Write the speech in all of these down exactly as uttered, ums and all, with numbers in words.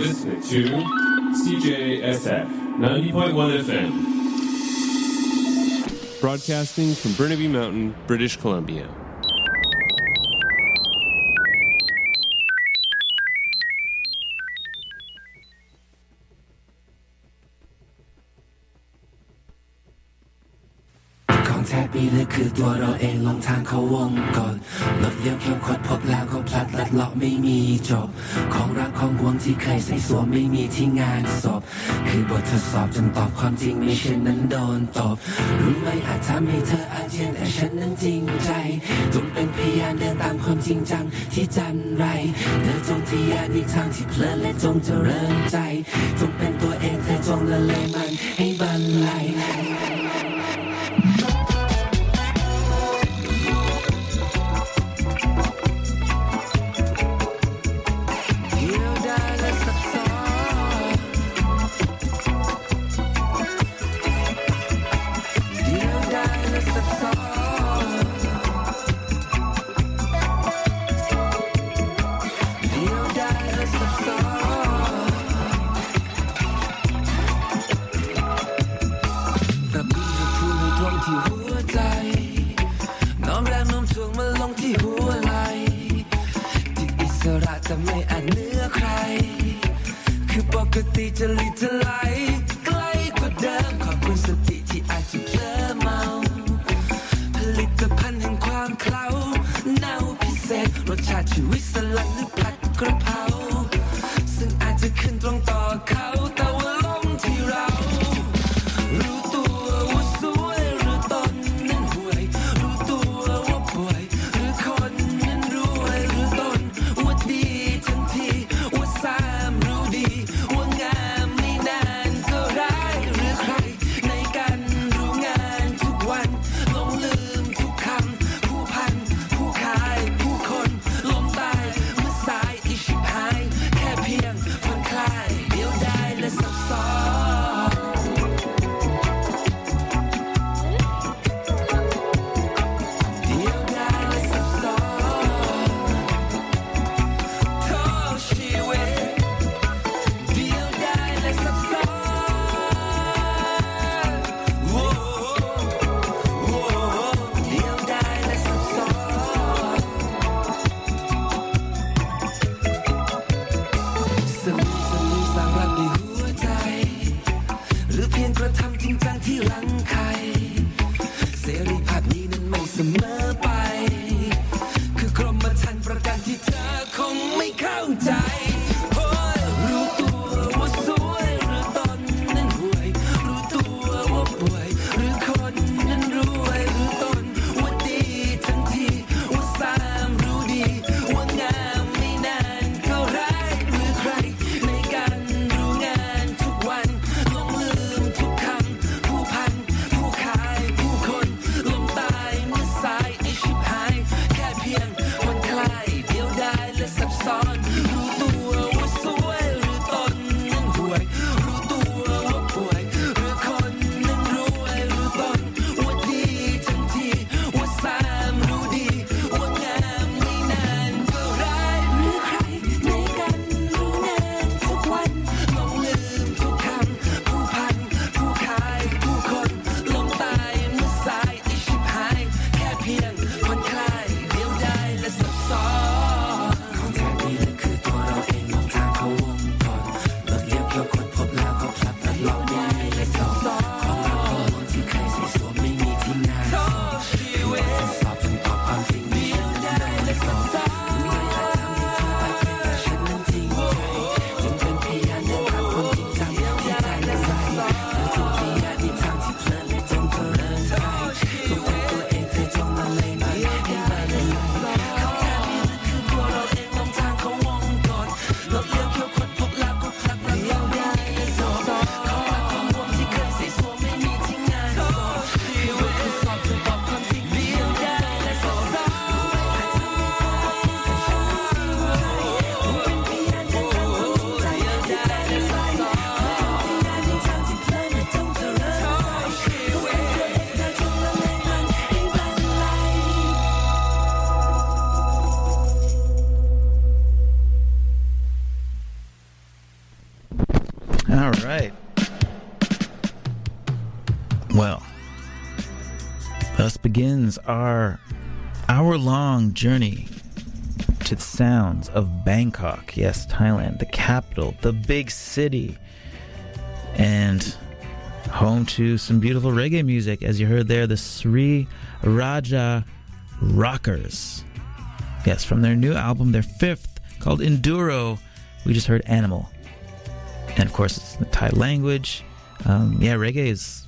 listening to ซี เจ เอส เอฟ ninety point one เอฟ เอ็ม, broadcasting from Burnaby Mountain, British Columbia. ของแท้ปีเลยคือตัวเราเองลงทางเขาวงกฏรถเลี้ยวเข้มขดพบแล้วก็พลัดลัดเลาะไม่มีจบของรักของห่วงที่เคยใส่สวมไม่มีที่งานศพคือบททดสอบจนตอบความจริงไม่เช่นนั้นโดนตบรู้ไหมอาจทำให้เธออาเจียนแต่ฉันนั้นจริงใจจงเป็นพยานเดินตามความจริงจังที่จันไรเธอจงทะยานในทางที่เพลินและจงเจริญใจจงเป็นตัวเองเธอจงละเลงมันให้บรรลัยแต่ไม่อาจเหนือใครคือปกติจะลิดจะไหลใกล้กว่าเดิมขอบคุณสติที่อาจจะเพลอเมาผลิตภัณฑ์แห่งความเคล้าเน่าพิเศษรสชาติชีวิตสลัดหรือผัดกระเพราซึ่งอาจจะขึ้นตรงต่อเขาแต่ว่าลงที่เรารู้ตัวว่าสวยหรือตนนั้นห่วยรู้ตัวว่าป่วยหรือคนนั้นรวยหรือตนว่าดีทันทีว่าสามรู้ดีว่างามไม่นานก็ร้ายหรือใครในกันรู้งานทุกวันลงลืมทุกคำผู้พันผู้ขายผู้คนล้มตายเมื่อสายอีชิบหาย right. Well, thus begins our hour-long journey to the sounds of Bangkok. Yes, Thailand, the capital, the big city, and home to some beautiful reggae music. As you heard there, the Sri Raja Rockers. Yes, from their new album, their fifth, called Enduro, we just heard Animal. And of course, it's the Thai language. Um, yeah, reggae is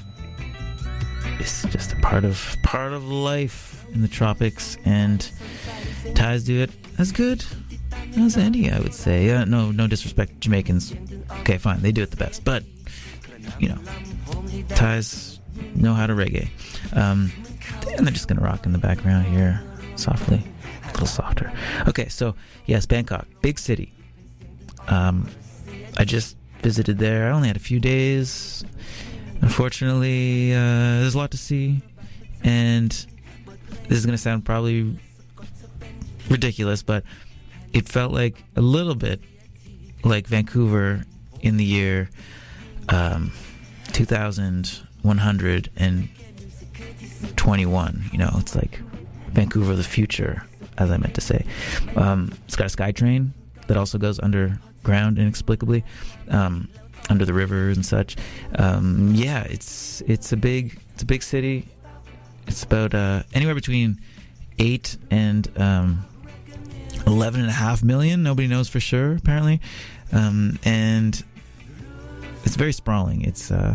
is just a part of part of life in the tropics, and Thais do it as good as any, I would say. Uh, no, no disrespect to Jamaicans. Okay, fine, they do it the best, but you know, Thais know how to reggae, um, and they're just gonna rock in the background here, softly, a little softer. Okay, so yes, Bangkok, big city. Um, I just visited there. I only had a few days. Unfortunately, uh, there's a lot to see, and this is going to sound probably ridiculous, but it felt like a little bit like Vancouver in the year um, two thousand one hundred twenty-one. You know, it's like Vancouver of the future, as I meant to say. Um, it's got a SkyTrain that also goes underground inexplicably. Um, under the rivers and such. Um, yeah, it's it's a big it's a big city. It's about uh, anywhere between eight and um, eleven and a half million. Nobody knows for sure, apparently, um, and it's very sprawling. It's uh,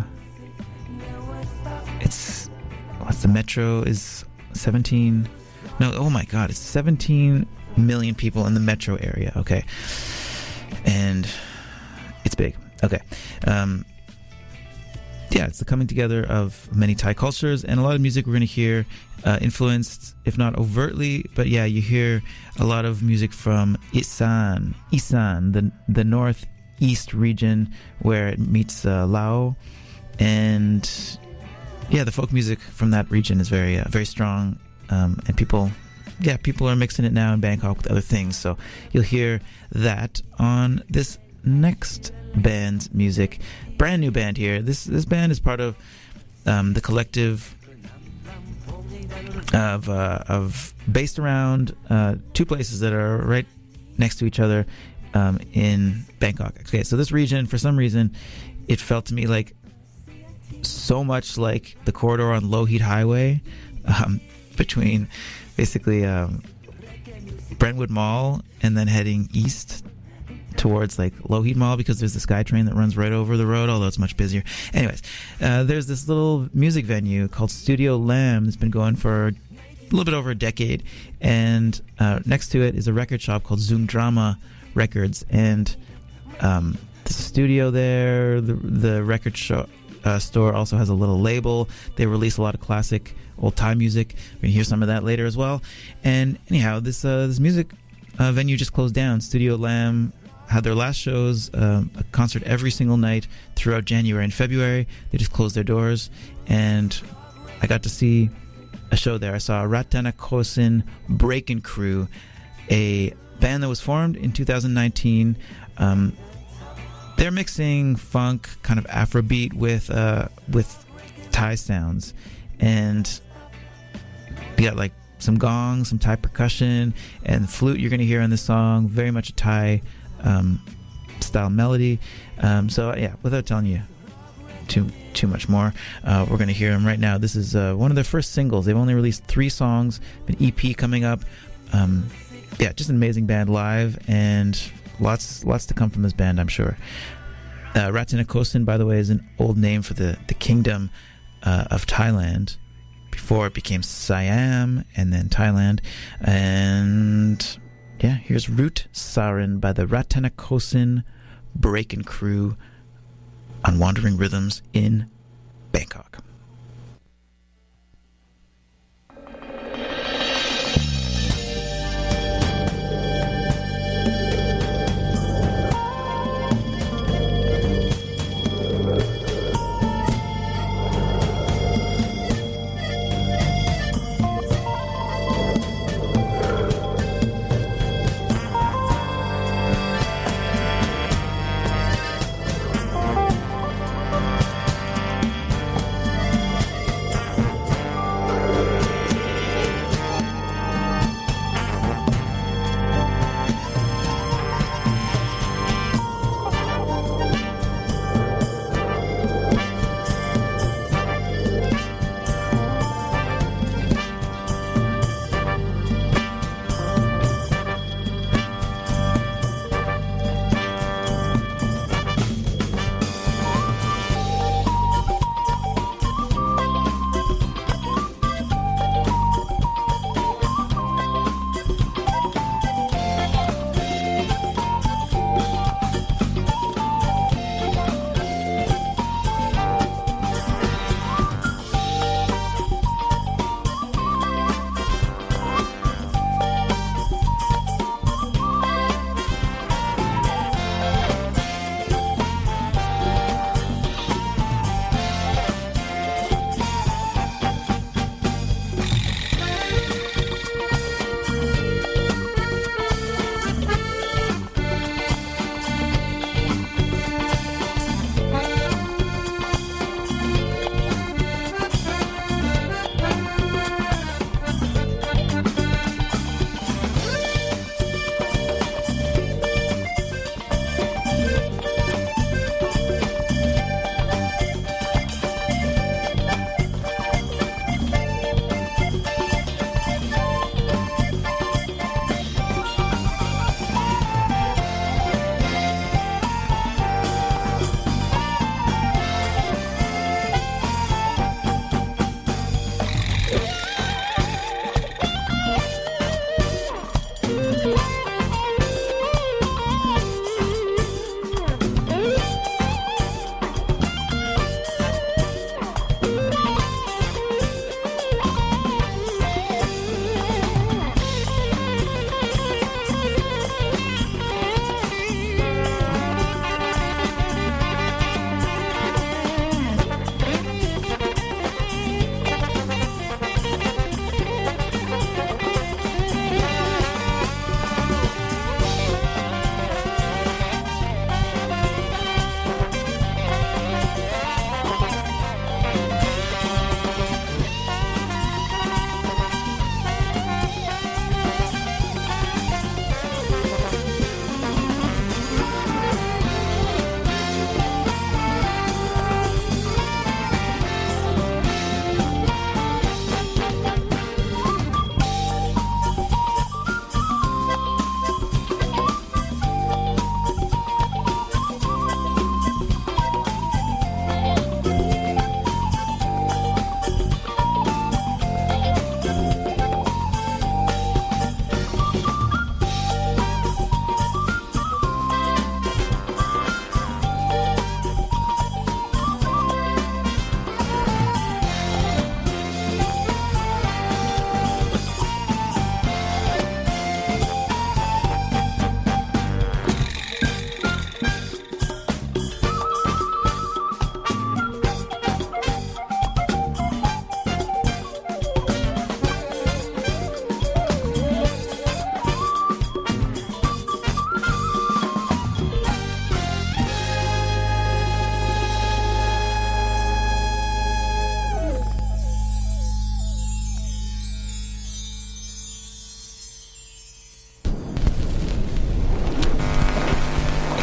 it's what's the metro is seventeen. No, oh my God, it's seventeen million people in the metro area. Okay, and it's big. Okay. Um, yeah, it's the coming together of many Thai cultures, and a lot of music we're going to hear uh, influenced, if not overtly, but yeah, you hear a lot of music from Isan, Isan, the the northeast region where it meets uh, Laos, and yeah, the folk music from that region is very uh, very strong, um, and people, yeah, people are mixing it now in Bangkok with other things, so you'll hear that on this next band's music. Brand new band here. This this band is part of um, the collective of uh, of based around uh, two places that are right next to each other um, in Bangkok. Okay, so this region, for some reason, it felt to me like so much like the corridor on Lougheed Highway um, between basically um, Brentwood Mall and then heading east towards like Lougheed Mall, because there's the SkyTrain that runs right over the road, although it's much busier. Anyways, uh, there's this little music venue called Studio Lamb that's been going for a little bit over a decade, and uh, next to it is a record shop called Zoom Drama Records, and um, the studio there, the, the record show, uh, store also has a little label. They release a lot of classic old time music. We're gonna hear some of that later as well. And anyhow, this uh, this music uh, venue just closed down. Studio Lamb had their last shows, um, a concert every single night throughout January and February. They just closed their doors, and I got to see a show there. I saw Ratana Kosin Breakin' Crew, a band that was formed in two thousand nineteen. Um, they're mixing funk, kind of Afrobeat with uh, with Thai sounds, and you got like some gong, some Thai percussion, and the flute you're going to hear on this song. Very much a Thai Um, style melody. Um, so yeah, without telling you too too much more, uh, we're going to hear them right now. This is uh, one of their first singles. They've only released three songs, an E P coming up. Um, yeah, just an amazing band live, and lots lots to come from this band, I'm sure. Uh, Ratana Kosin, by the way, is an old name for the, the kingdom uh, of Thailand before it became Siam and then Thailand. And yeah, here's Root Sarin by the Ratana Kosin Breakin' Crew on Wandering Rhythms in Bangkok. Bye.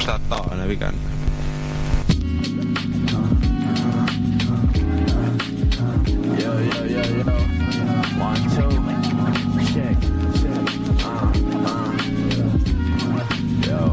ตัดต่อนะพี่กัน Yo, yo, yo, yo. One, two. Check. Check. Uh, uh. Yo.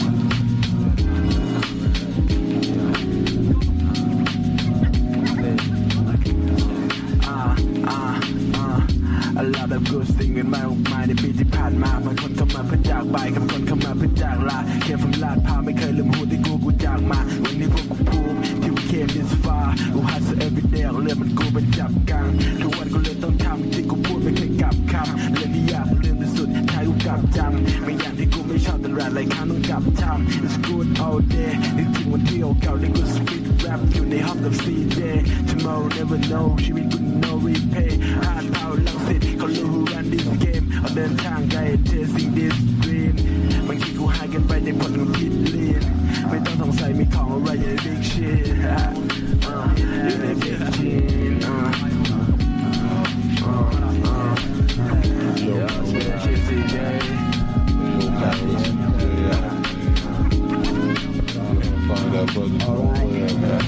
Uh, uh, uh. A lot of good things กันมากมายในปีที่ผ่านมาบางคนเข้ามาเพื่อจากไปบางคนเข้ามาเพื่อจากลาแค่fromลาดพร้าวไม่เคยลืมหูที่กูกูจากมาวันนี้พวกกูพูดที่ we came this far กู hustle every day เรื่องมันกูเป็นจับกังทุกวันกูเลยต้องทำที่กูพูดไม่เคยกลับคำเรื่องที่ยากเรื่องที่สุดท้ายกูกลับจำไม่อย่างที่กูไม่ชอบแต่หลายครั้งต้องกลับทำ it's good all day นึกถึงวันที่เก่าที่กู speed rap อยู่ในห้องกับ ซี เจ tomorrow never know ชีวิตกู no repay hard power ลังสิตเขารู้ who run this game เอาเดินทางไกล chasing this dream บางทีกูหายกันไปในผลของคิดเลียนไม่ต้องสงสัยมีของอะไรอยู่ใน big shit อยู่ใน big shit อ่าอ่าอ่า yeah spit shit ซี เจ Find out brother alright yeah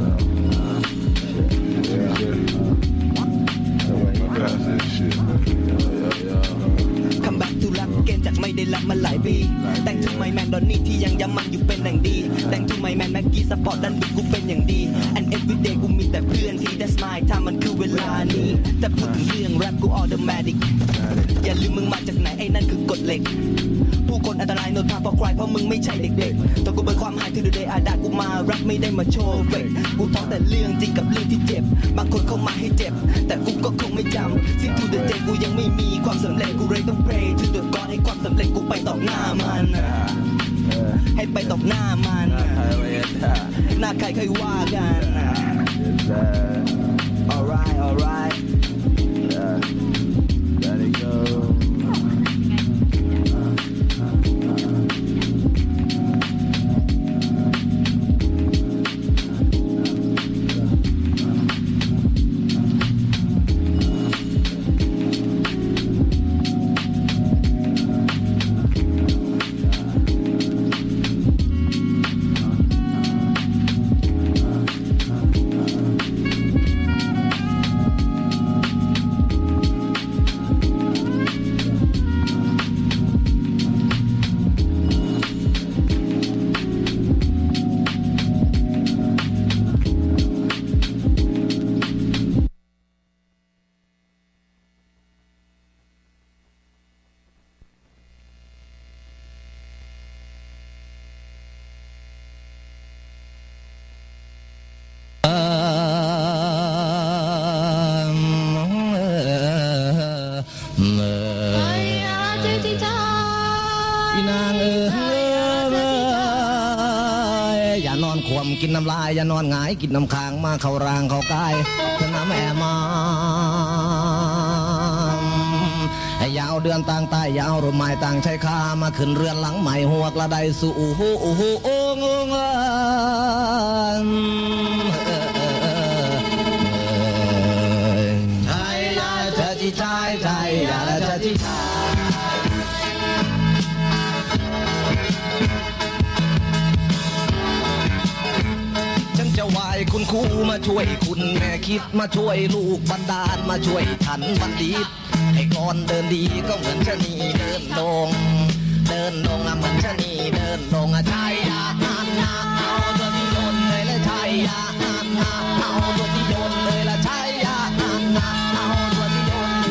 Come back to รักเกณฑ์จากไม่ได้รักมาหลายปีแต่งทูไมแมนดอนนี่ที่ยังย้ำมันอยู่เป็นอย่างดีแต่งทูไมแมนแม็กกี้สปอร์ตดันบิดกูเป็นอย่างดี and everyday กูมีแต่เพื่อนที่ that's my time มันคือเวลานี้แต่พูดถึงเรื่องแรปกู automatic อย่าลืมมึงมาจากไหนไอ้นั่นคือกฎเหล็กผู้คนอันตราย no time for cry เพราะมึงไม่ใช่เด็กๆตัวกูเป็นความหายถึง the day I die กูมาแรปไม่ได้มาโชว์เฟกกูท้องแต่เรื่องจริงกับเรื่องที่เจ็บบางคนเข้ามาให้เจ็บแต่กูก็คงไม่จำ Since to the day กูยังไม่มีความสำเร็จกูเลยต้อง pray to the God ให้ความสำเร็จกูไปต่อหน้ามันให้ไปต่อหน้ามันหน้าใครใครว่ากัน alright alright gotta go กินน้ำลายอย่านอนหงายกินน้ำค้างมาเข้ารางเข้ากายเธอน้ำแม่มาให้ยาวเดือนต่างใต้ยาวร่มไม้ต่างชายคามาขึ้นเรือนหลังใหม่หัวกระไดสู่อูหูอูหูโอ้งงเงินไทยลาเธอที่ชายไทยลาเธอที่ชายจะไหวคุณครูมาช่วยคุณแม่คิดมาช่วยลูกบันดาลมาช่วยฉันบัณฑิตให้ก่อนเดินดีก็เหมือนชะนีเดินดงเดินดงอะเหมือนชะนีเดินดงอะชายยานันนาเอาตัวที่โดนเลยละชายยานันนาเอาตัวที่โดนเลยละชายยานันนาเอาตัวที่โดน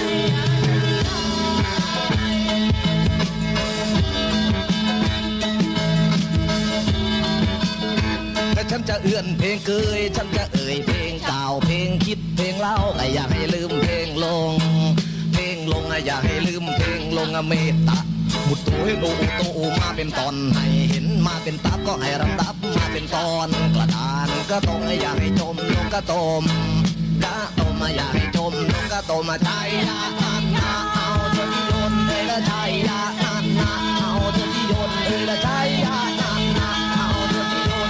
ฉันจะเอื้อนเพลงเกยฉันจะเอ่ยเพลงเก่าเพลงคิดเพลงเล่าก็อยากให้ลืมเพลงลงเพลงลงอยากให้ลืมเพลงลงเมตตามุดตัวให้ดูตัวมาเป็นตอนให้เห็นมาเป็นตับก็ให้รำดับมาเป็นตอนกระดานก็ต้องอยากให้จมลงก็ตมกะตมอยากให้จมลงก็ตมมาใจยาอันนาเอาเธอที่โยนเอ้ยละใจยาอันนาเอาเธอที่โยนเอ้ยละใจยาอันนาเอาเธอที่โยน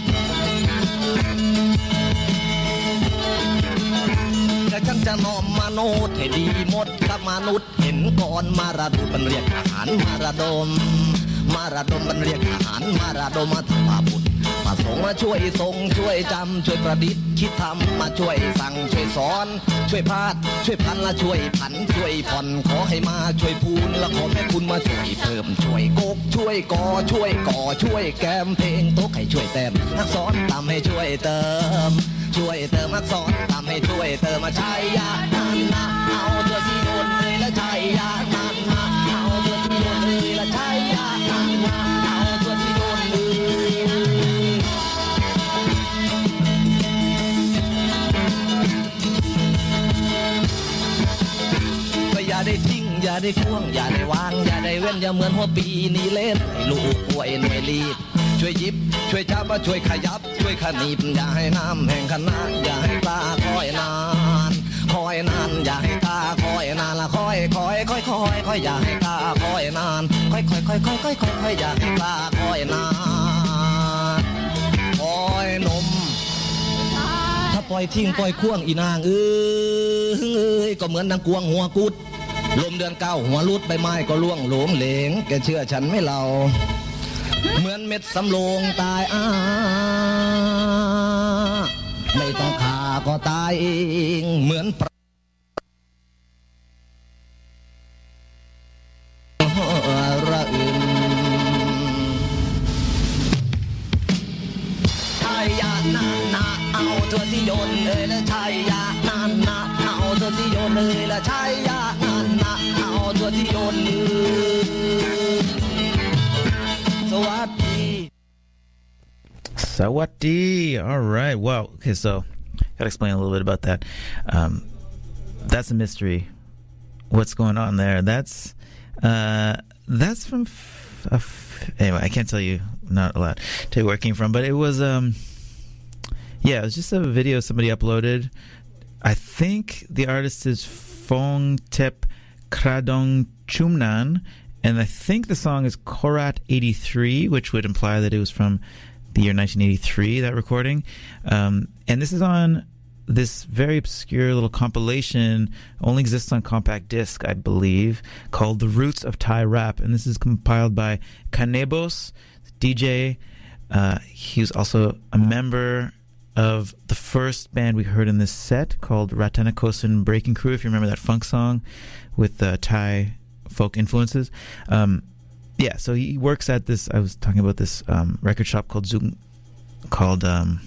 ฉันจะนอมมันโนดให้ดีหมดกับมนุษย์เห็นก่อนมาราดูมันเรียกอาหารมาราดมมาราดมมันเรียกอาหารมาราดมมาถวาบุตรมาส่งมาช่วยส่งช่วยจำช่วยประดิษฐ์คิดทำมาช่วยสั่งช่วยสอนช่วยพาดช่วยพันละช่วยผันช่วยผ่อนขอให้มาช่วยพูนและขอแม่คุณมาช่วยเพิ่มช่วยโกกช่วยก่อช่วยก่อช่วยแกมเพลงโต๊ะให้ช่วยเต็มนักสอนทำให้ช่วยเติมช่วยเติมนักสอนทำให้ช่วยเติมมาใช้ยานันนะเอาตัวสีโดนเลยและใช้ยานันนะเอาตัวสีโดนเลยและใช้ยานันนะเอาตัวสีโดนเลยอย่าได้ทิ้งอย่าได้ควงอย่าได้วางอย่าได้เว้นอย่าเหมือนหัวปีนี่เล่นให้ลูกป่วยหน่วยรีบช่วยยิบช่วยจับมาช่วยขยับช่วยขนีบอย่าให้น้ำแห่งขนาดอย่าให้ปลาคอยนานคอยนานอย่าให้ตาคอยนานละคอยคอยคอยคอยคอยอย่าให้ตาคอยนานคอยคอยคอยคอยคอยคอยคอยอย่าให้ตาคอยนานคอยนมถ้าปล่อยทิ้งปล่อยควงอีนางเอ้ยก็เหมือนนางกวงหัวกุดลมเดือนเก้าหัวลุดใบไม้ก็ล่วงหลงเหลงแกเชื่อฉันไม่เล่าเหมือนเม็ดสำโรงตายอ้าไม่ต้องฆ่าก็ตายเองเหมือนประระอื่นชายยานานาเอาตัวสิโยนเลยและชายยานานาเอาตัวสิโยนเลยและชายยานานาเอาตัวสิโยนเลยสวัสดี Sawati. All right. Well, okay, so gotta explain a little bit about that. Um, that's a mystery. What's going on there? That's uh, that's from f- f- anyway. I can't tell you. Not allowed to tell you where it came from, but it was um, yeah, it was just a video somebody uploaded. I think the artist is Phongtep Kradong Chumnan, and I think the song is Korat eighty-three, which would imply that it was from the year nineteen eighty-three, that recording. Um, and this is on this very obscure little compilation, only exists on compact disc, I believe, called The Roots of Thai Rap. And this is compiled by Kanebos, D J. Uh, he was also a member of the first band we heard in this set called Ratanakosin Breaking Crew, if you remember that funk song with uh, Thai folk influences. Um, yeah, so he works at this, I was talking about this um, record shop called Zoom, called um,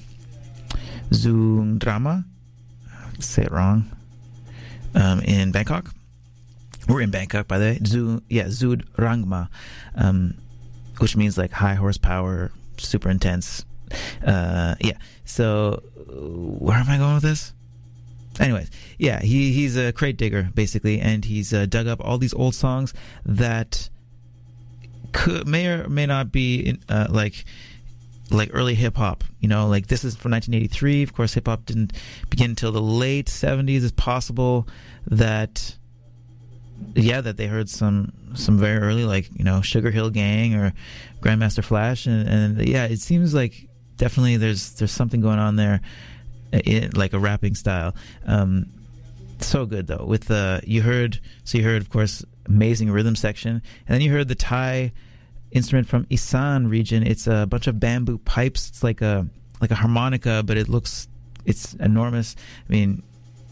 Zoom Drama. I say it wrong. Um, in Bangkok. We're in Bangkok, by the way. Zoo, yeah, Zood Rangma, um, which means like high horsepower, super intense. Uh, yeah. So where am I going with this? Anyways, yeah, he he's a crate digger basically, and he's uh, dug up all these old songs that could may or may not be in, uh, like like early hip hop. You know, like this is from nineteen eighty-three. Of course, hip hop didn't begin until the late seventies. It's possible that yeah, that they heard some some very early, like you know, Sugar Hill Gang or Grandmaster Flash, and, and yeah, it seems like definitely there's there's something going on there. In, like a rapping style. Um, so good though. With the you heard so you heard of course amazing rhythm section, and then you heard the Thai instrument from Isan region. It's a bunch of bamboo pipes. It's like a like a harmonica, but it looks it's enormous. I mean,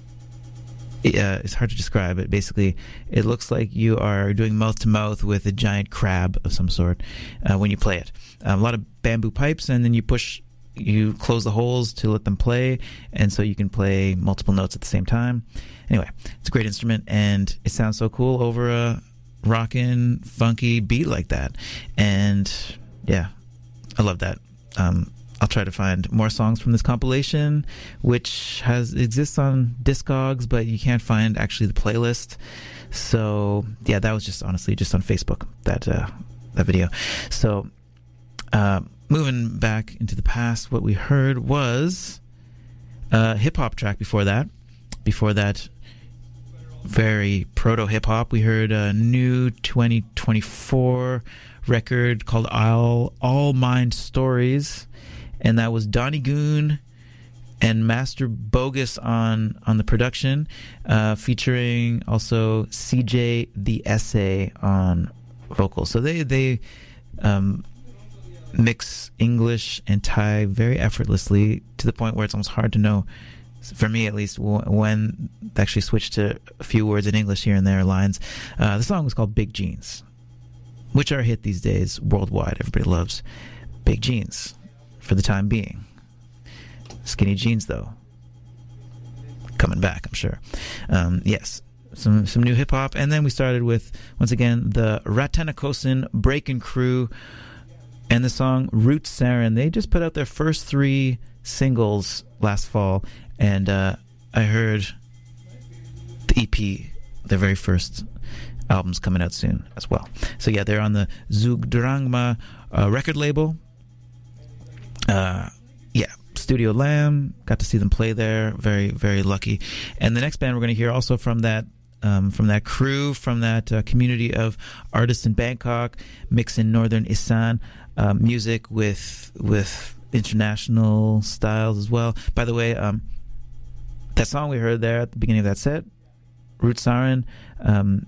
it, uh, it's hard to describe it. Basically, it looks like you are doing mouth to mouth with a giant crab of some sort uh, when you play it. Um, a lot of bamboo pipes, and then you push. You close the holes to let them play, and so you can play multiple notes at the same time. Anyway, it's a great instrument, and it sounds so cool over a rockin', funky beat like that. And yeah, I love that. Um, I'll try to find more songs from this compilation, which has exists on Discogs, but you can't find actually the playlist. So yeah, that was just honestly just on Facebook, that uh, that video. So. Uh, Moving back into the past, what we heard was a hip-hop track before that. Before that, very proto-hip-hop. We heard a new twenty twenty-four record called All, All Mind Stories, and that was Donnie Goon and Master Bogus on on the production, uh, featuring also C J the Essay on vocals. So they they um, mix English and Thai very effortlessly, to the point where it's almost hard to know, for me at least, w- when they actually switched to a few words in English here and there, lines. Uh, the song was called Big Jeans, which are a hit these days worldwide. Everybody loves big jeans for the time being. Skinny jeans, though, coming back, I'm sure. Um, yes, some some new hip hop, and then we started with, once again, the Ratanakosin Breakin' Crew and the song Root Sarin. They just put out their first three singles last fall, and uh, I heard the E P, their very first album's coming out soon as well. So yeah, they're on the Zugdrangma uh, record label. Uh, yeah. Studio Lamb, got to see them play there. Very, very lucky. And the next band we're going to hear also from that um, from that crew, from that uh, community of artists in Bangkok, mixing Northern Isan uh, music with with international styles as well. By the way, um, that song we heard there at the beginning of that set, Root Sarin, um,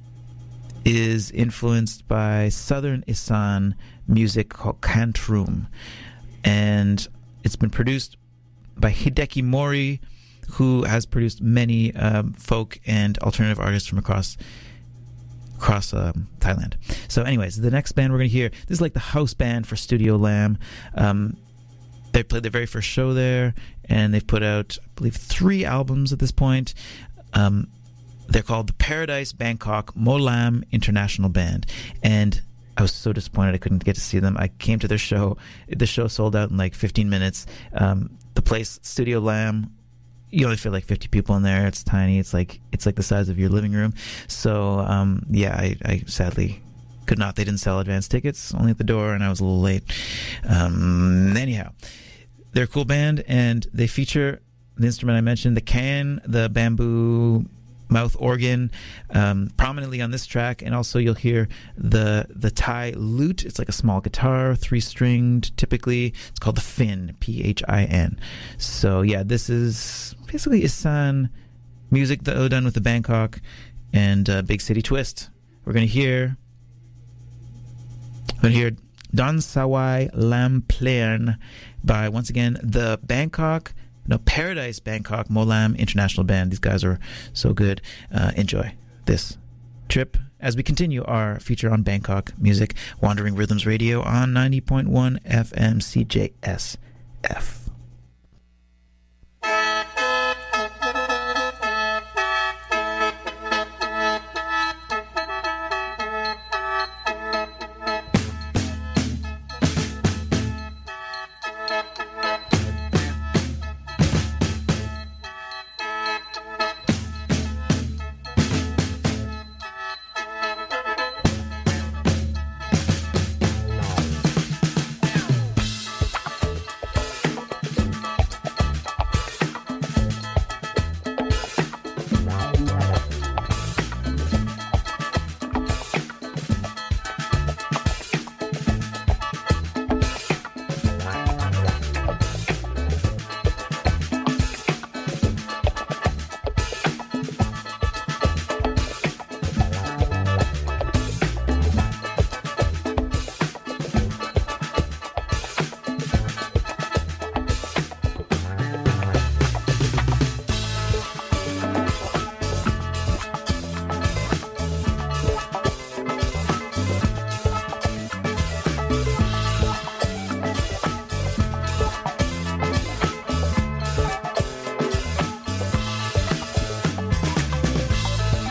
is influenced by Southern Isan music called Kantrum. And it's been produced by Hideki Mori, who has produced many um, folk and alternative artists from across across um, Thailand. So anyways, the next band we're going to hear, this is like the house band for Studio Lamb. Um, they played their very first show there, and they've put out, I believe, three albums at this point. Um, they're called the Paradise Bangkok Molam International Band. And I was so disappointed I couldn't get to see them. I came to their show. The show sold out in like fifteen minutes. Um, the place, Studio Lamb, you only feel like fifty people in there. It's tiny. It's like it's like the size of your living room. So um, yeah, I, I sadly could not. They didn't sell advance tickets, only at the door, and I was a little late. Um, anyhow, they're a cool band, and they feature the instrument I mentioned, the can, the bamboo mouth organ, um, prominently on this track, and also you'll hear the the Thai lute. It's like a small guitar, three stringed typically. It's called the Fin, P H I N. So yeah, this is basically Isan music though done with the Bangkok and uh, big city twist. We're gonna hear we're gonna hear Don Sawai Lam Plern by, once again, the Bangkok No, Paradise Bangkok Molam International Band. These guys are so good. Uh, enjoy this trip as we continue our feature on Bangkok music. Wandering Rhythms Radio on ninety point one F M C J S F.